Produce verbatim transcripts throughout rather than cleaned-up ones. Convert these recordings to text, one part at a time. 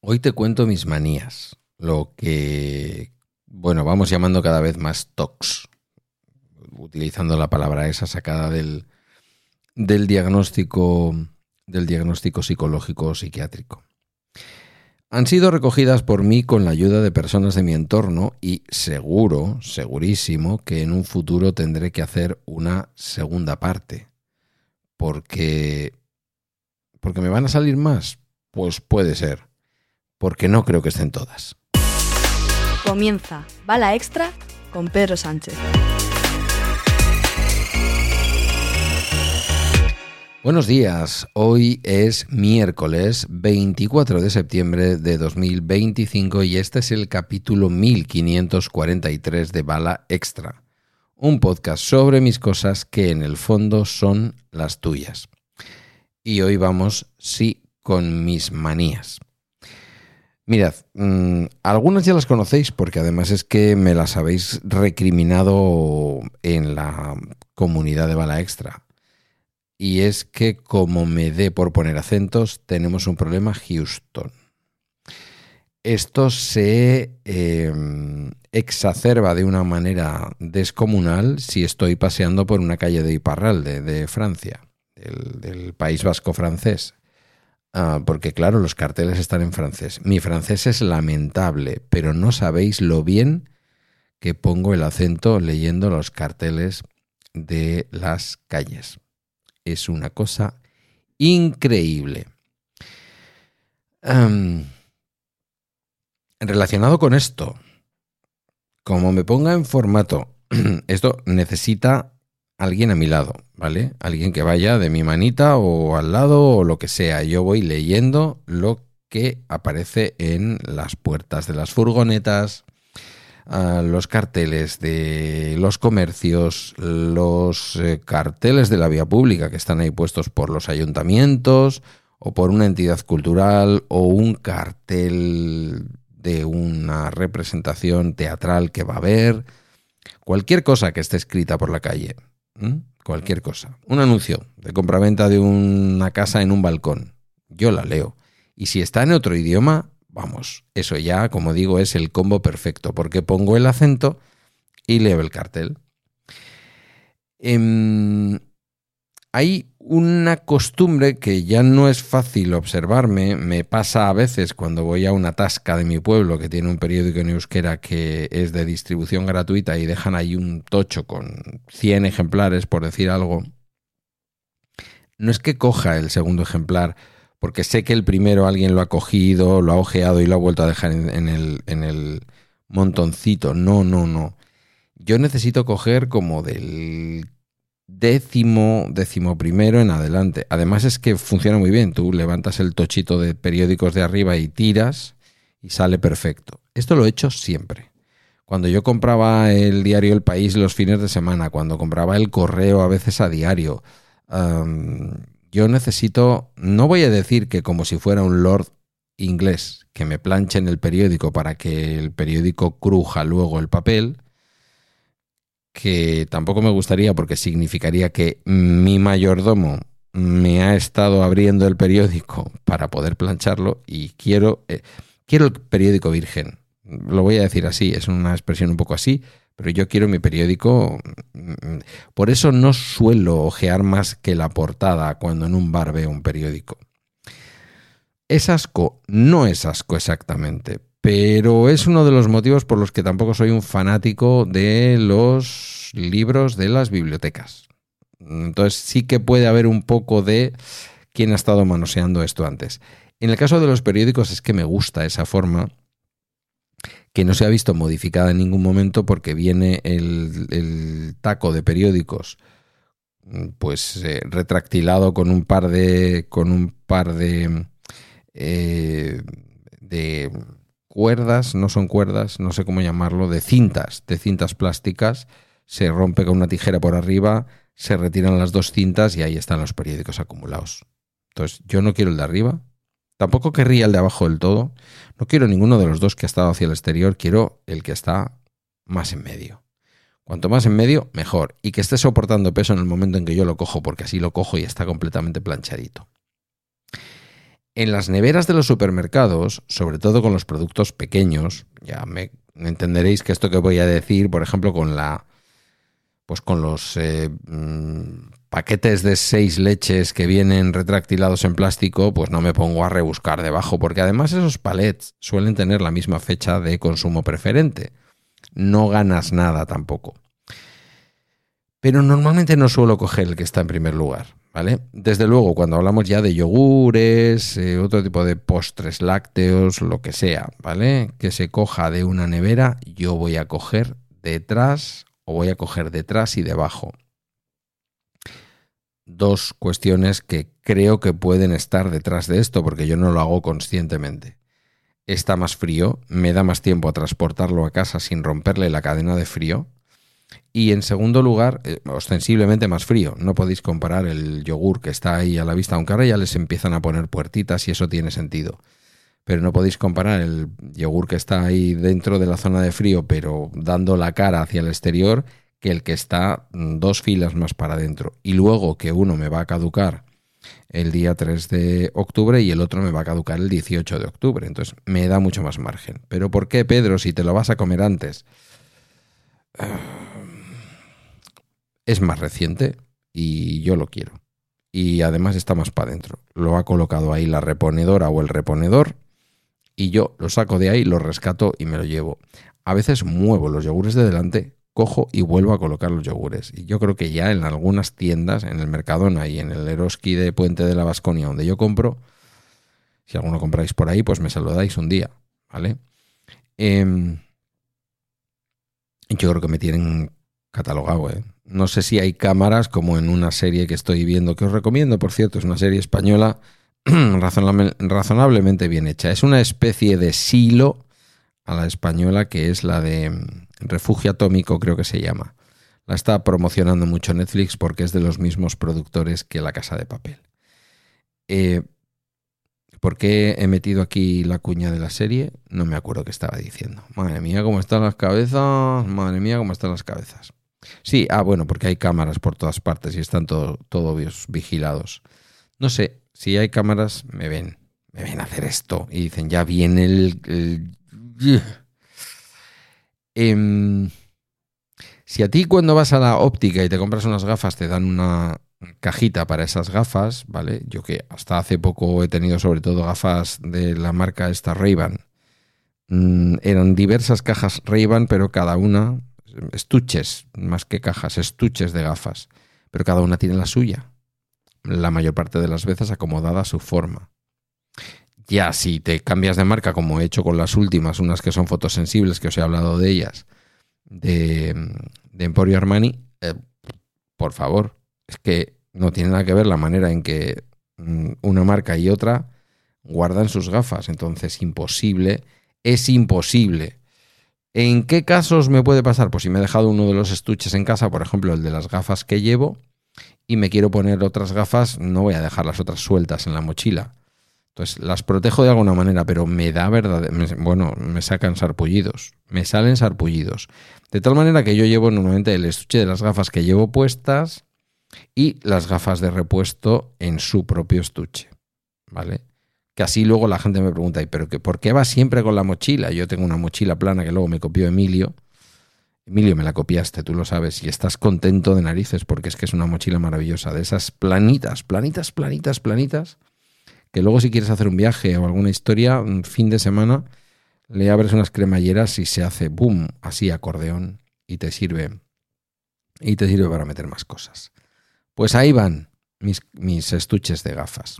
Hoy te cuento mis manías, lo que, bueno, vamos llamando cada vez más tocs, utilizando la palabra esa sacada del, del diagnóstico, del diagnóstico psicológico o psiquiátrico. Han sido recogidas por mí con la ayuda de personas de mi entorno y seguro, segurísimo, que en un futuro tendré que hacer una segunda parte. Porque, porque me van a salir más, pues puede ser. Porque no creo que estén todas. Comienza Bala Extra con Pedro Sánchez. Buenos días, hoy es miércoles veinticuatro de septiembre de dos mil veinticinco y este es el capítulo mil quinientos cuarenta y tres de Bala Extra, un podcast sobre mis cosas que en el fondo son las tuyas. Y hoy vamos, sí, con mis manías. Mirad, mmm, algunas ya las conocéis porque además es que me las habéis recriminado en la comunidad de Bala Extra. Y es que como me dé por poner acentos, tenemos un problema Houston. Esto se eh, exacerba de una manera descomunal si estoy paseando por una calle de Iparralde, de Francia, del, del País Vasco francés. Ah, porque claro, los carteles están en francés. Mi francés es lamentable, pero no sabéis lo bien que pongo el acento leyendo los carteles de las calles. Es una cosa increíble. Um, relacionado con esto, como me ponga en formato, esto necesita alguien a mi lado, ¿vale? Alguien que vaya de mi manita o al lado o lo que sea. Yo voy leyendo lo que aparece en las puertas de las furgonetas, uh, los carteles de los comercios, los eh, carteles de la vía pública que están ahí puestos por los ayuntamientos o por una entidad cultural o un cartel de una representación teatral que va a haber. Cualquier cosa que esté escrita por la calle. ¿Mm? Cualquier cosa. Un anuncio de compraventa de una casa en un balcón. Yo la leo. Y si está en otro idioma, vamos, eso ya, como digo, es el combo perfecto, porque pongo el acento y leo el cartel. Eh, hay una costumbre que ya no es fácil observarme, me pasa a veces cuando voy a una tasca de mi pueblo que tiene un periódico en euskera que es de distribución gratuita y dejan ahí un tocho con cien ejemplares, por decir algo. No es que coja el segundo ejemplar, porque sé que el primero alguien lo ha cogido, lo ha ojeado y lo ha vuelto a dejar en, en, el, en el montoncito. No, no, no. Yo necesito coger como del décimo, décimo primero en adelante. Además es que funciona muy bien. Tú levantas el tochito de periódicos de arriba y tiras y sale perfecto. Esto lo he hecho siempre. Cuando yo compraba el diario El País los fines de semana, cuando compraba el Correo a veces a diario, um, yo necesito, no voy a decir que como si fuera un lord inglés que me planchen el periódico para que el periódico cruja luego el papel, que tampoco me gustaría porque significaría que mi mayordomo me ha estado abriendo el periódico para poder plancharlo y quiero, eh, quiero el periódico virgen. Lo voy a decir así, es una expresión un poco así, pero yo quiero mi periódico. Por eso no suelo ojear más que la portada cuando en un bar veo un periódico. ¿Es asco? No es asco exactamente, pero es uno de los motivos por los que tampoco soy un fanático de los libros de las bibliotecas. Entonces sí que puede haber un poco de quién ha estado manoseando esto antes. En el caso de los periódicos es que me gusta esa forma, que no se ha visto modificada en ningún momento porque viene el, el taco de periódicos pues eh, retractilado con un par de con un par de eh, de cuerdas, no son cuerdas, no sé cómo llamarlo, de cintas, de cintas plásticas, se rompe con una tijera por arriba, se retiran las dos cintas y ahí están los periódicos acumulados. Entonces, yo no quiero el de arriba, tampoco querría el de abajo del todo, no quiero ninguno de los dos que ha estado hacia el exterior, quiero el que está más en medio. Cuanto más en medio, mejor. Y que esté soportando peso en el momento en que yo lo cojo, porque así lo cojo y está completamente planchadito. En las neveras de los supermercados, sobre todo con los productos pequeños, ya me entenderéis que esto que voy a decir, por ejemplo, con la, pues con los eh, mmm, paquetes de seis leches que vienen retractilados en plástico, pues no me pongo a rebuscar debajo, porque además esos palets suelen tener la misma fecha de consumo preferente. No ganas nada tampoco. Pero normalmente no suelo coger el que está en primer lugar, ¿vale? Desde luego, cuando hablamos ya de yogures, eh, otro tipo de postres lácteos, lo que sea, ¿vale? Que se coja de una nevera, yo voy a coger detrás o voy a coger detrás y debajo. Dos cuestiones que creo que pueden estar detrás de esto, porque yo no lo hago conscientemente. Está más frío, me da más tiempo a transportarlo a casa sin romperle la cadena de frío. Y en segundo lugar, eh, ostensiblemente más frío. No podéis comparar el yogur que está ahí a la vista, aunque ahora ya les empiezan a poner puertitas y eso tiene sentido. Pero no podéis comparar el yogur que está ahí dentro de la zona de frío, pero dando la cara hacia el exterior, que el que está dos filas más para adentro. Y luego que uno me va a caducar el día tres de octubre y el otro me va a caducar el dieciocho de octubre. Entonces me da mucho más margen. ¿Pero por qué, Pedro, si te lo vas a comer antes? Es más reciente y yo lo quiero. Y además está más para adentro. Lo ha colocado ahí la reponedora o el reponedor y yo lo saco de ahí, lo rescato y me lo llevo. A veces muevo los yogures de delante, cojo y vuelvo a colocar los yogures. Y yo creo que ya en algunas tiendas, en el Mercadona y en el Eroski de Puente de la Baskonia, donde yo compro, si alguno compráis por ahí, pues me saludáis un día, ¿vale? Eh, yo creo que me tienen catalogado, ¿eh? No sé si hay cámaras como en una serie que estoy viendo, que os recomiendo, por cierto, es una serie española razonable, razonablemente bien hecha. Es una especie de silo a la española que es la de Refugio Atómico, creo que se llama. La está promocionando mucho Netflix porque es de los mismos productores que La Casa de Papel. Eh, ¿Por qué he metido aquí la cuña de la serie? No me acuerdo qué estaba diciendo. Madre mía, cómo están las cabezas. Madre mía, cómo están las cabezas. Sí, ah, bueno, porque hay cámaras por todas partes y están todo, todos vigilados. No sé, si hay cámaras, me ven. Me ven hacer esto y dicen, ya viene el... el... Eh, si a ti cuando vas a la óptica y te compras unas gafas te dan una cajita para esas gafas, ¿vale? Yo que hasta hace poco he tenido sobre todo gafas de la marca esta Ray-Ban. Mm, eran diversas cajas Ray-Ban, pero cada una, estuches, más que cajas, estuches de gafas. Pero cada una tiene la suya. La mayor parte de las veces acomodada a su forma. Ya si te cambias de marca, como he hecho con las últimas, unas que son fotosensibles, que os he hablado de ellas, de, de Emporio Armani, eh, por favor, es que no tiene nada que ver la manera en que una marca y otra guardan sus gafas. Entonces, imposible, es imposible. ¿En qué casos me puede pasar? Pues si me he dejado uno de los estuches en casa, por ejemplo, el de las gafas que llevo, y me quiero poner otras gafas, no voy a dejar las otras sueltas en la mochila. Entonces las protejo de alguna manera, pero me da verdad, me, bueno, me sacan sarpullidos, me salen sarpullidos. De tal manera que yo llevo normalmente el estuche de las gafas que llevo puestas y las gafas de repuesto en su propio estuche, ¿vale? Que así luego la gente me pregunta, ¿y pero que por qué vas siempre con la mochila? Yo tengo una mochila plana que luego me copió Emilio. Emilio, me la copiaste, tú lo sabes, y estás contento de narices porque es que es una mochila maravillosa, de esas planitas, planitas, planitas, planitas, que luego si quieres hacer un viaje o alguna historia, un fin de semana, le abres unas cremalleras y se hace boom, así acordeón, y te sirve, y te sirve para meter más cosas. Pues ahí van mis, mis estuches de gafas.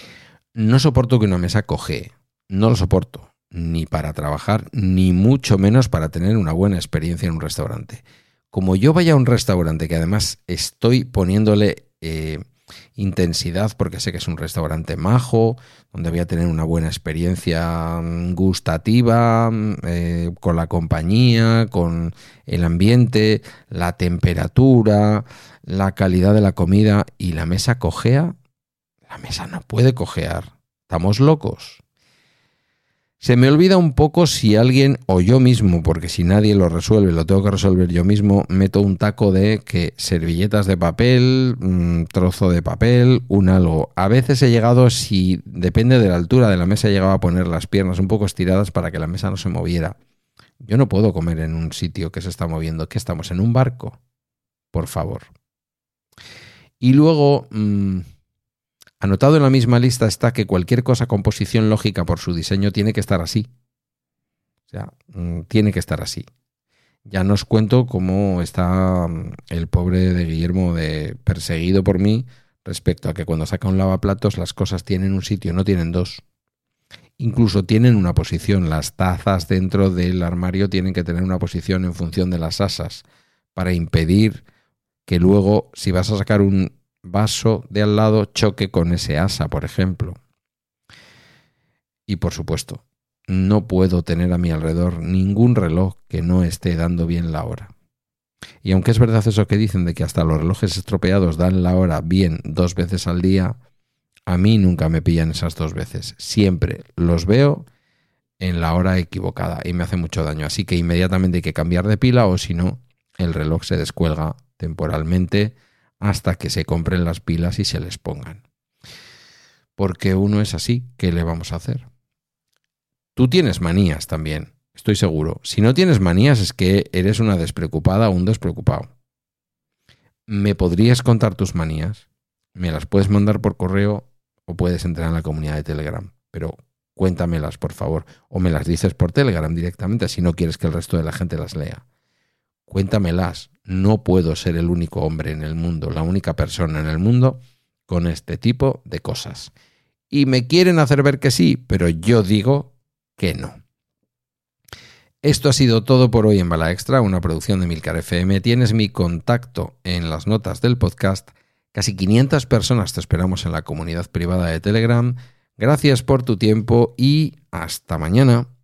No soporto que una mesa coge, no lo soporto, ni para trabajar, ni mucho menos para tener una buena experiencia en un restaurante. Como yo vaya a un restaurante que además estoy poniéndole eh, intensidad porque sé que es un restaurante majo, donde voy a tener una buena experiencia gustativa, eh, con la compañía, con el ambiente, la temperatura, la calidad de la comida, y la mesa cojea, la mesa no puede cojear. ¿Estamos locos? Se me olvida un poco si alguien o yo mismo, porque si nadie lo resuelve, lo tengo que resolver yo mismo, meto un taco de que servilletas de papel, un trozo de papel, un algo. A veces he llegado, si depende de la altura de la mesa, he llegado a poner las piernas un poco estiradas para que la mesa no se moviera. Yo no puedo comer en un sitio que se está moviendo. ¿Qué estamos? ¿En un barco? Por favor. Y luego... Mmm, anotado en la misma lista está que cualquier cosa con posición lógica por su diseño tiene que estar así. O sea, tiene que estar así. Ya no os cuento cómo está el pobre de Guillermo de perseguido por mí respecto a que cuando saca un lavaplatos las cosas tienen un sitio, no tienen dos. Incluso tienen una posición. Las tazas dentro del armario tienen que tener una posición en función de las asas para impedir que luego, si vas a sacar un vaso de al lado, choque con ese asa, por ejemplo. Y por supuesto, no puedo tener a mi alrededor ningún reloj que no esté dando bien la hora. Y aunque es verdad eso que dicen de que hasta los relojes estropeados dan la hora bien dos veces al día, a mí nunca me pillan esas dos veces. Siempre los veo en la hora equivocada y me hace mucho daño. Así que inmediatamente hay que cambiar de pila o si no, el reloj se descuelga temporalmente hasta que se compren las pilas y se les pongan. Porque uno es así, ¿qué le vamos a hacer? Tú tienes manías también, estoy seguro. Si no tienes manías es que eres una despreocupada o un despreocupado. ¿Me podrías contar tus manías? Me las puedes mandar por correo o puedes entrar en la comunidad de Telegram. Pero cuéntamelas, por favor. O me las dices por Telegram directamente si no quieres que el resto de la gente las lea. Cuéntamelas. No puedo ser el único hombre en el mundo, la única persona en el mundo con este tipo de cosas. Y me quieren hacer ver que sí, pero yo digo que no. Esto ha sido todo por hoy en Bala Extra, una producción de Milcar F M. Tienes mi contacto en las notas del podcast. Casi quinientas personas te esperamos en la comunidad privada de Telegram. Gracias por tu tiempo y hasta mañana.